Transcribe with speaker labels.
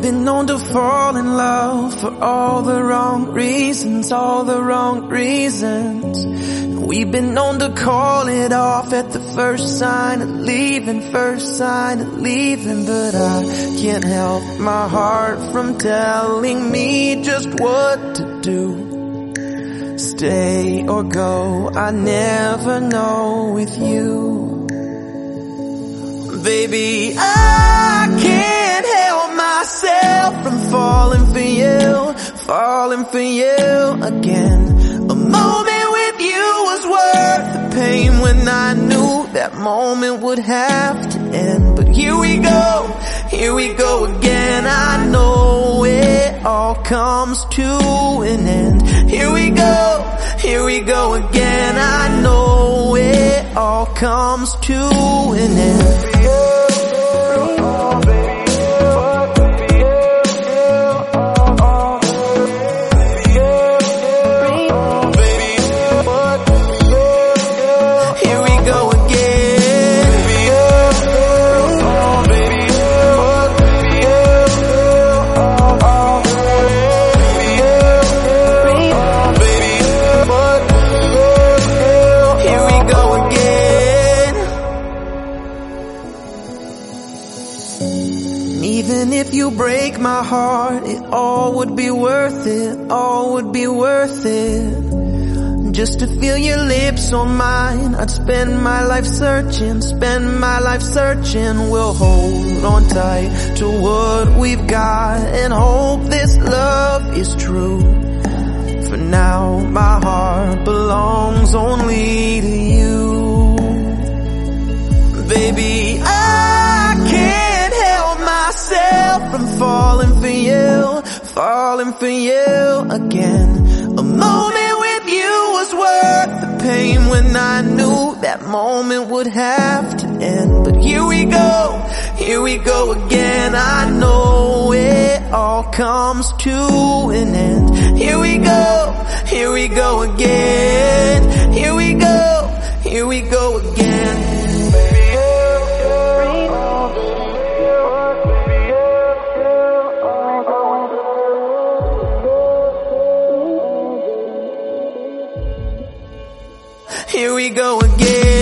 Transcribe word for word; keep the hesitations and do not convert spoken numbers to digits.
Speaker 1: been known to fall in love for all the wrong reasons, all the wrong reasons. We've been known to call it off at the first sign of leaving, first sign of leaving. But I can't help my heart from telling me just what to do. Stay or go, I never know with you. Baby, I can't help myself from falling for you, falling for you again. A moment with you was worth the pain when I knew that moment would have to end. But here we go, here we go again. I know it all comes to an end. Here we go, here we go again. I know it all comes to an end. Even if you break my heart, it all would be worth it, all would be worth it. Just to feel your lips on mine, I'd spend my life searching, spend my life searching. We'll hold on tight to what we've got and hope this love is true. For now, my heart belongs only to you. Baby, I can't help myself from falling for you, falling for you again. A moment with you was worth the pain when I knew that moment would have to end. But here we go, here we go again. I know it all comes to an end. Here we go, here we go again. Here we go, here we go again. Here we go again.